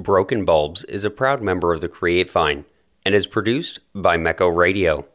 Broken Bulbs is a proud member of the Create Vine and is produced by Mecco Radio.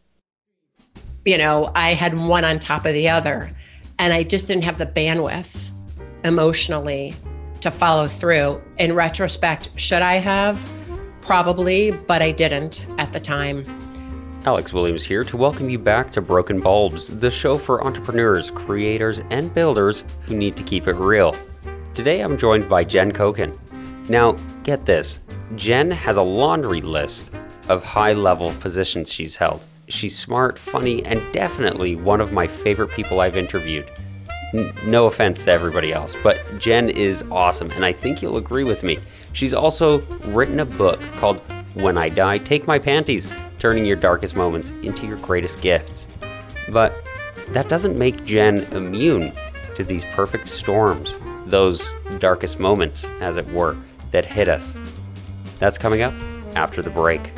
I had one on top of the other, and I just didn't have the bandwidth emotionally to follow through. In retrospect, should I have? Probably, but I didn't at the time. Alex Williams here to welcome you back to Broken Bulbs, the show for entrepreneurs, creators, and builders who need to keep it real. Today I'm joined by Jen Koken. Now, get this. Jen has a laundry list of high-level positions she's held. She's smart, funny, and definitely one of my favorite people I've interviewed. No offense to everybody else, but Jen is awesome, and I think you'll agree with me. She's also written a book called When I Die, Take My Panties, turning your darkest moments into your greatest gifts. But that doesn't make Jen immune to these perfect storms, those darkest moments, as it were, that hit us. That's coming up after the break.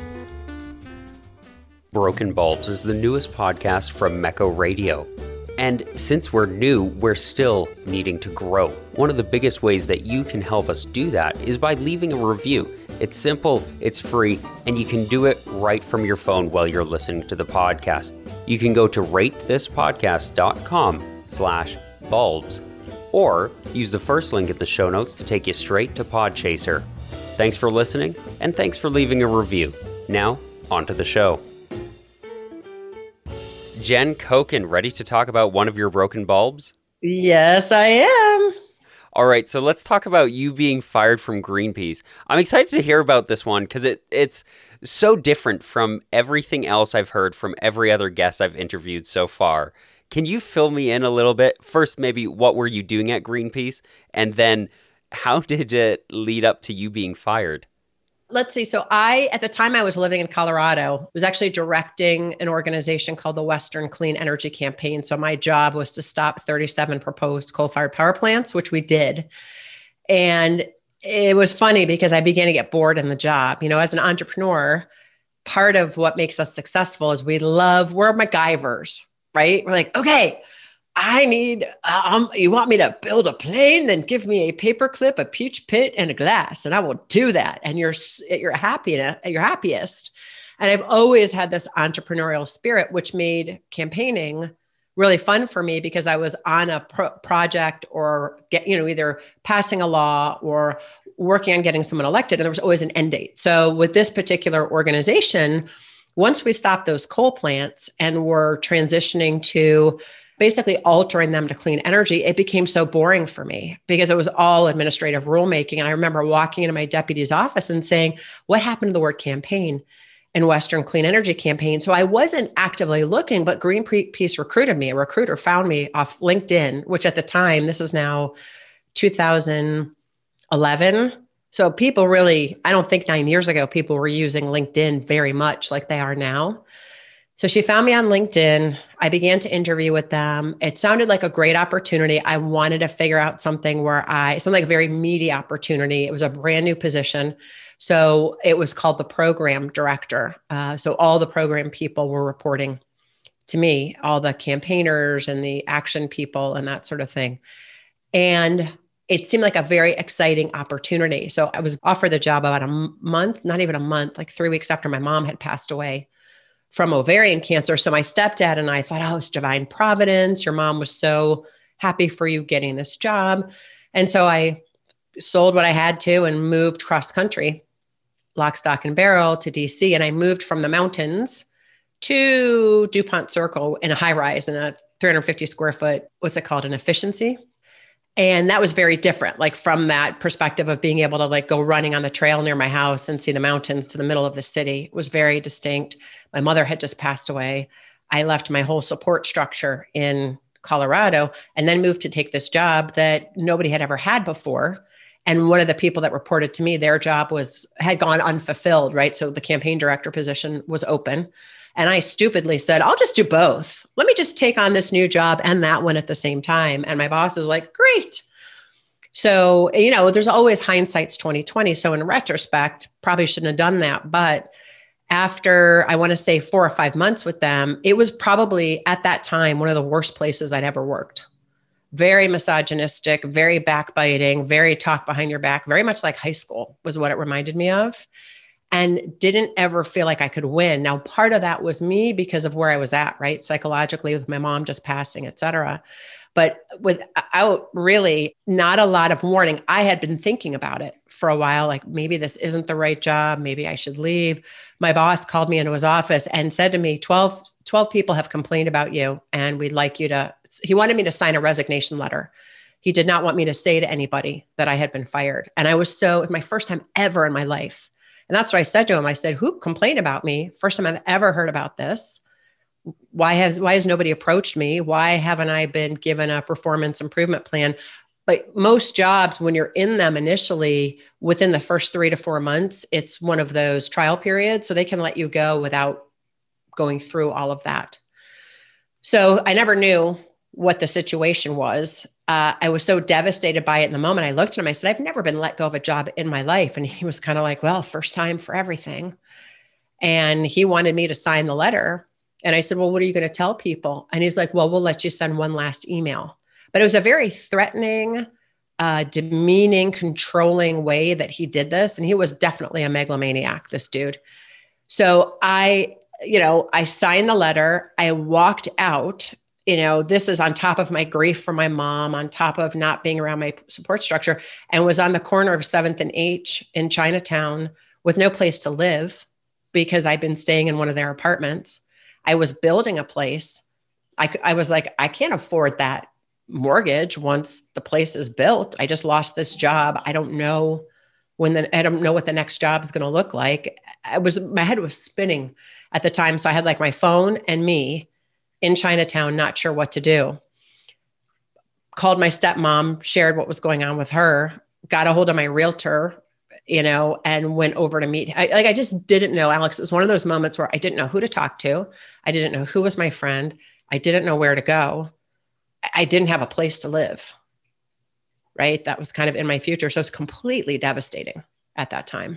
Broken Bulbs is the newest podcast from Mecco Radio. And since we're new, we're still needing to grow. One of the biggest ways that you can help us do that is by leaving a review. It's simple, it's free, and you can do it right from your phone while you're listening to the podcast. You can go to ratethispodcast.com/bulbs or use the first link in the show notes to take you straight to Podchaser. Thanks for listening, and thanks for leaving a review. Now, on to the show. Jen Koken, ready to talk about one of your broken bulbs? Yes, I am. All right, so let's talk about you being fired from Greenpeace. I'm excited to hear about this one because it's so different from everything else I've heard from every other guest I've interviewed so far. Can you fill me in a little bit? First, maybe what were you doing at Greenpeace? And then how did it lead up to you being fired? Let's see. So at the time I was living in Colorado, was actually directing an organization called the Western Clean Energy Campaign. So my job was to stop 37 proposed coal-fired power plants, which we did. And it was funny because I began to get bored in the job. As an entrepreneur, part of what makes us successful is we're MacGyvers, right? We're like, okay, I need, you want me to build a plane? Then give me a paperclip, a peach pit, and a glass, and I will do that. And you're happy at your happiest. And I've always had this entrepreneurial spirit, which made campaigning really fun for me because I was on a project or either passing a law or working on getting someone elected, and there was always an end date. So with this particular organization, once we stopped those coal plants and were transitioning to basically altering them to clean energy, it became so boring for me because it was all administrative rulemaking. And I remember walking into my deputy's office and saying, what happened to the word campaign in Western Clean Energy Campaign? So I wasn't actively looking, but Greenpeace recruited me. A recruiter found me off LinkedIn, which at the time, this is now 2011. So people really, I don't think 9 years ago, people were using LinkedIn very much like they are now. So she found me on LinkedIn. I began to interview with them. It sounded like a great opportunity. I wanted to figure out something like a very meaty opportunity. It was a brand new position. So it was called the program director. So all the program people were reporting to me, all the campaigners and the action people and that sort of thing. And it seemed like a very exciting opportunity. So I was offered the job about a month, not even a month, like 3 weeks after my mom had passed away from ovarian cancer. So my stepdad and I thought, oh, it's divine providence. Your mom was so happy for you getting this job. And so I sold what I had to and moved cross country, lock, stock, and barrel to DC. And I moved from the mountains to DuPont Circle in a high rise in a 350 square foot, what's it called, an efficiency. And that was very different, like from that perspective of being able to go running on the trail near my house and see the mountains to the middle of the city. It was very distinct. My mother had just passed away. I left my whole support structure in Colorado and then moved to take this job that nobody had ever had before. And one of the people that reported to me, their job had gone unfulfilled, right? So the campaign director position was open. And I stupidly said, I'll just do both. Let me just take on this new job and that one at the same time. And my boss was like, great. So, there's always hindsight's 2020. So in retrospect, probably shouldn't have done that. But after, I want to say 4 or 5 months with them, it was probably at that time, one of the worst places I'd ever worked. very misogynistic, very backbiting, very talk behind your back, very much like high school was what it reminded me of, and didn't ever feel like I could win. Now, part of that was me because of where I was at, right? Psychologically, with my mom just passing, et cetera. But without really not a lot of warning, I had been thinking about it for a while, like maybe this isn't the right job. Maybe I should leave. My boss called me into his office and said to me, 12 people have complained about you, and we'd like you to, he wanted me to sign a resignation letter. He did not want me to say to anybody that I had been fired. And I was so, my first time ever in my life. And that's what I said to him. I said, who complained about me? First time I've ever heard about this. Why has nobody approached me? Why haven't I been given a performance improvement plan? But most jobs, when you're in them initially, within the first 3 to 4 months, it's one of those trial periods. So they can let you go without going through all of that. So I never knew what the situation was. I was so devastated by it in the moment. I looked at him, I said, I've never been let go of a job in my life. And he was kind of like, well, first time for everything. And he wanted me to sign the letter. And I said, well, what are you going to tell people? And he's like, well, we'll let you send one last email. But it was a very threatening, demeaning, controlling way that he did this. And he was definitely a megalomaniac, this dude. So I signed the letter. I walked out. This is on top of my grief for my mom, on top of not being around my support structure, and was on the corner of 7th and H in Chinatown with no place to live because I'd been staying in one of their apartments. I was building a place. I was like, I can't afford that mortgage once the place is built. I just lost this job. I don't know I don't know what the next job is going to look like. My head was spinning at the time. So I had like my phone and me in Chinatown, not sure what to do. Called my stepmom, shared what was going on with her, got a hold of my realtor, and went over to meet. I just didn't know, Alex. It was one of those moments where I didn't know who to talk to. I didn't know who was my friend. I didn't know where to go. I didn't have a place to live, right? That was kind of in my future. So it was completely devastating at that time.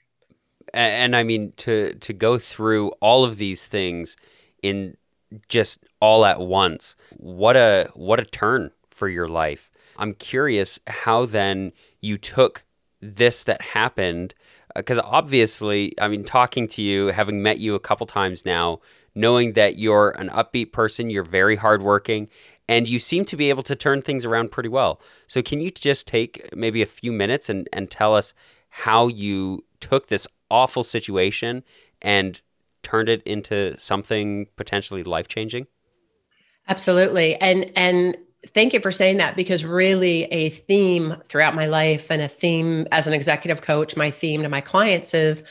And I mean, to go through all of these things in just all at once, what a turn for your life. I'm curious how then you took this that happened, because obviously, I mean, talking to you, having met you a couple times now, knowing that you're an upbeat person, you're very hardworking, and you seem to be able to turn things around pretty well. So can you just take maybe a few minutes and tell us how you took this awful situation and turned it into something potentially life-changing? Absolutely. And thank you for saying that, because really a theme throughout my life, and a theme as an executive coach, my theme to my clients is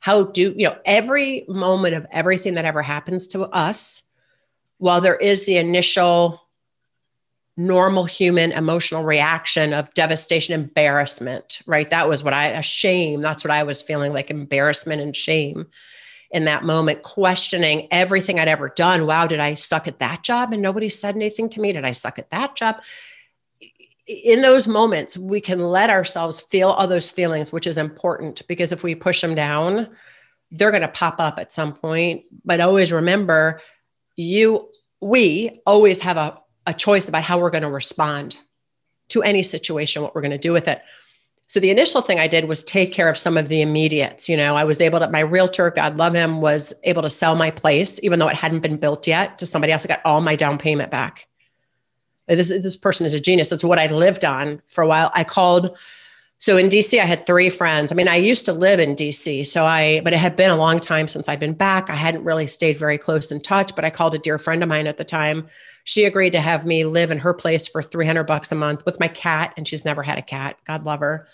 every moment of everything that ever happens to us, while there is the initial normal human emotional reaction of devastation, embarrassment, right? That was shame. That's what I was feeling, like embarrassment and shame in that moment, questioning everything I'd ever done. Wow, did I suck at that job and nobody said anything to me? Did I suck at that job? In those moments, we can let ourselves feel all those feelings, which is important, because if we push them down, they're going to pop up at some point. But always remember, we always have a choice about how we're going to respond to any situation, what we're going to do with it. So the initial thing I did was take care of some of the immediates. I was able to, my realtor, God love him, was able to sell my place, even though it hadn't been built yet, to somebody else. I got all my down payment back. This person is a genius. That's what I lived on for a while. I called. So in DC, I had 3 friends. I mean, I used to live in DC, but it had been a long time since I'd been back. I hadn't really stayed very close in touch, but I called a dear friend of mine at the time. She agreed to have me live in her place for $300 a month with my cat. And she's never had a cat. God love her.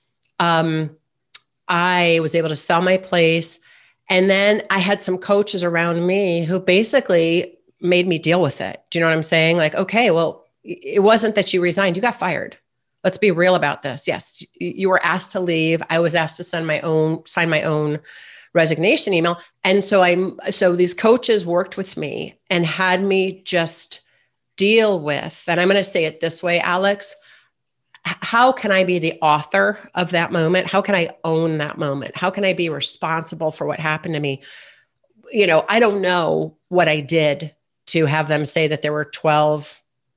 I was able to sell my place. And then I had some coaches around me who basically made me deal with it. Do you know what I'm saying? Like, okay, well, it wasn't that you resigned, you got fired. Let's be real about this. Yes, you were asked to leave. I was asked to sign my own resignation email. And so these coaches worked with me and had me just deal with, and I'm going to say it this way, Alex, how can I be the author of that moment? How can I own that moment? How can I be responsible for what happened to me? I don't know what I did to have them say that there were 12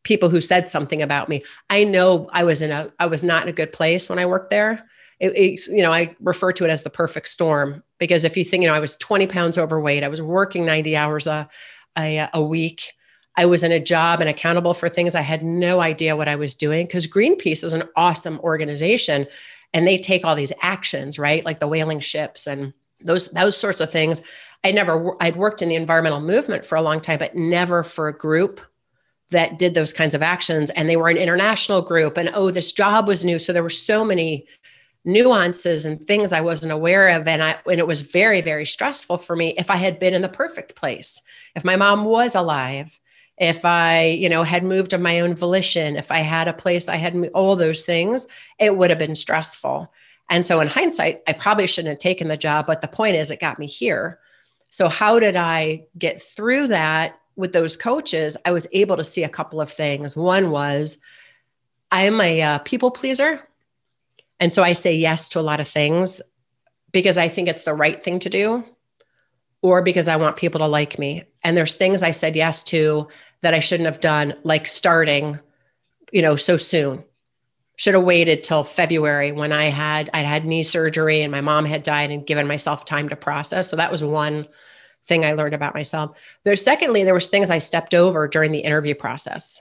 people who said something about me. I know I was not in a good place when I worked there. I refer to it as the perfect storm, because if you think, I was 20 pounds overweight, I was working 90 hours a week. I was in a job and accountable for things. I had no idea what I was doing, because Greenpeace is an awesome organization and they take all these actions, right? Like the whaling ships and those sorts of things. I'd worked in the environmental movement for a long time, but never for a group that did those kinds of actions. And they were an international group, and this job was new. So there were so many nuances and things I wasn't aware of. And it was very, very stressful for me. If I had been in the perfect place, if my mom was alive, if I, had moved of my own volition, if I had a place, I had all those things, it would have been stressful. And so in hindsight, I probably shouldn't have taken the job, but the point is it got me here. So how did I get through that with those coaches? I was able to see a couple of things. One was I'm a people pleaser. And so I say yes to a lot of things because I think it's the right thing to do, or because I want people to like me. And there's things I said yes to that I shouldn't have done, like starting, so soon. Should have waited till February when I'd had knee surgery and my mom had died, and given myself time to process. So that was one thing I learned about myself. Secondly, there was things I stepped over during the interview process.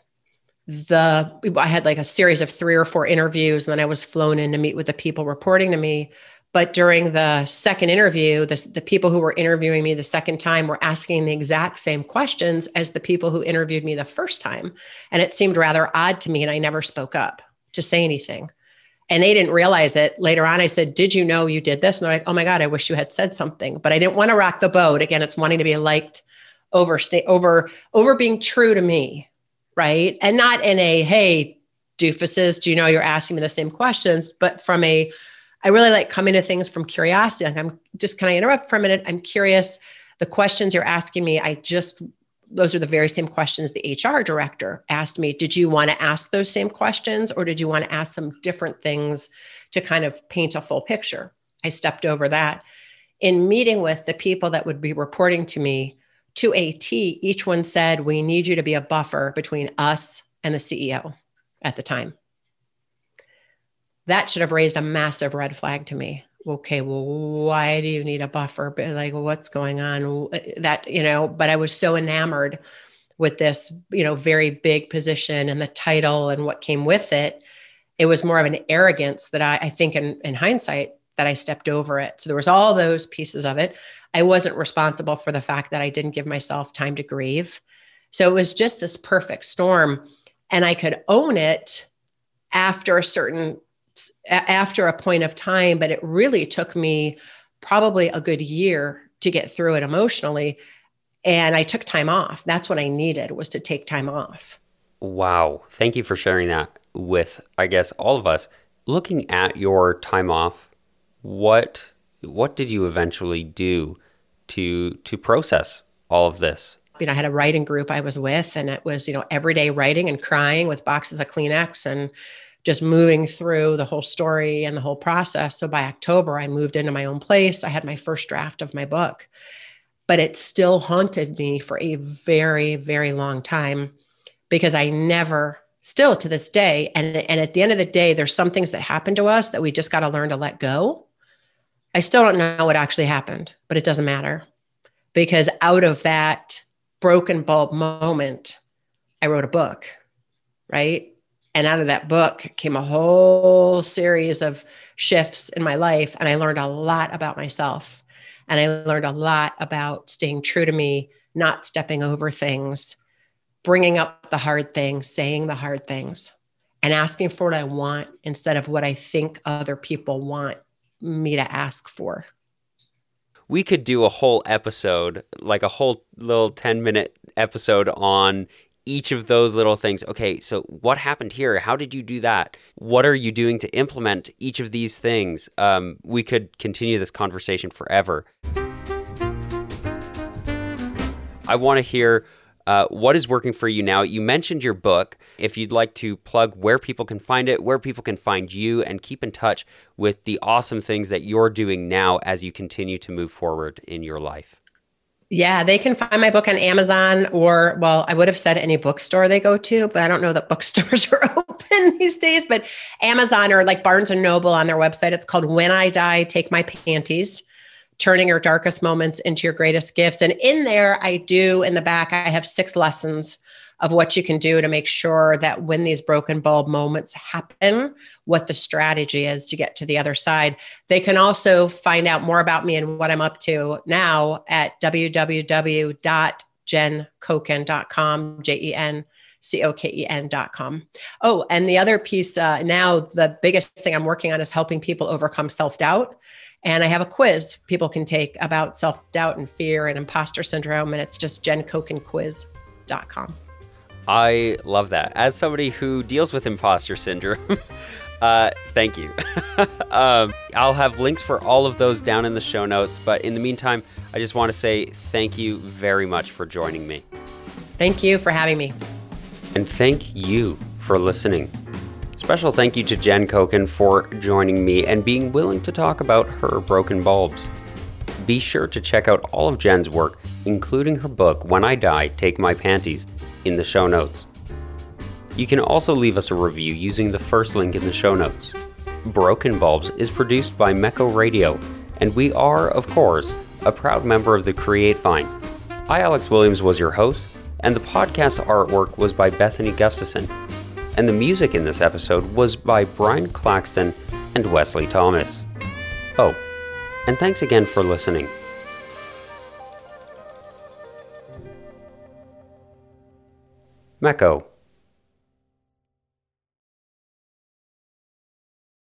I had like a series of 3 or 4 interviews, and then I was flown in to meet with the people reporting to me. But during the second interview, the people who were interviewing me the second time were asking the exact same questions as the people who interviewed me the first time. And it seemed rather odd to me, and I never spoke up to say anything. And they didn't realize it. Later on, I said, "Did you know you did this?" And they're like, "Oh my God, I wish you had said something." But I didn't want to rock the boat. Again, it's wanting to be liked over being true to me, right? And not in a, "Hey, doofuses, do you know you're asking me the same questions?" But from I really like coming to things from curiosity. Like, can I interrupt for a minute? I'm curious. The questions you're asking me, those are the very same questions the HR director asked me. Did you want to ask those same questions, or did you want to ask some different things to kind of paint a full picture? I stepped over that. In meeting with the people that would be reporting to me to a T, each one said, "We need you to be a buffer between us and the CEO at the time." That should have raised a massive red flag to me. Okay, well, why do you need a buffer? But like, what's going on? But I was so enamored with this, very big position and the title and what came with it. It was more of an arrogance that I think in hindsight that I stepped over it. So there was all those pieces of it. I wasn't responsible for the fact that I didn't give myself time to grieve. So it was just this perfect storm, and I could own it after a point of time, but it really took me probably a good year to get through it emotionally. And I took time off. That's what I needed, was to take time off. Wow. Thank you for sharing that with, I guess, all of us. Looking at your time off, what did you eventually do to process all of this? I had a writing group I was with, and it was, everyday writing and crying with boxes of Kleenex and just moving through the whole story and the whole process. So by October, I moved into my own place. I had my first draft of my book, but it still haunted me for a very, very long time, because still to this day, and at the end of the day, there's some things that happen to us that we just got to learn to let go. I still don't know what actually happened, but it doesn't matter, because out of that broken bulb moment, I wrote a book, right? And out of that book came a whole series of shifts in my life. And I learned a lot about myself. And I learned a lot about staying true to me, not stepping over things, bringing up the hard things, saying the hard things, and asking for what I want instead of what I think other people want me to ask for. We could do a whole episode, like a whole little 10-minute episode on each of those little things. Okay, so what happened here? How did you do that? What are you doing to implement each of these things? We could continue this conversation forever. I want to hear what is working for you now. You mentioned your book. If you'd like to plug where people can find it, where people can find you, and keep in touch with the awesome things that you're doing now as you continue to move forward in your life. Yeah, they can find my book on Amazon or, well, I would have said any bookstore they go to, but I don't know that bookstores are open these days. But Amazon or like Barnes and Noble on their website, it's called When I Die, Take My Panties, Turning Your Darkest Moments into Your Greatest Gifts. And in there, in the back, I have 6 lessons of what you can do to make sure that when these broken bulb moments happen, what the strategy is to get to the other side. They can also find out more about me and what I'm up to now at www.jenkoken.com, JenCoken.com. Oh, and the other piece now, the biggest thing I'm working on is helping people overcome self-doubt. And I have a quiz people can take about self-doubt and fear and imposter syndrome. And it's just JenCokenQuiz.com. I love that. As somebody who deals with imposter syndrome, thank you. I'll have links for all of those down in the show notes. But in the meantime, I just want to say thank you very much for joining me. Thank you for having me. And thank you for listening. Special thank you to Jen Koken for joining me and being willing to talk about her broken bulbs. Be sure to check out all of Jen's work, including her book, When I Die, Take My Panties, in the show notes. You can also leave us a review using the first link in the show notes. Broken Bulbs is produced by Mecco Radio, and we are, of course, a proud member of the Create Vine. I, Alex Williams, was your host, and the podcast artwork was by Bethany Gustafson. And the music in this episode was by Brian Claxton and Wesley Thomas. Oh, and thanks again for listening. Mecco.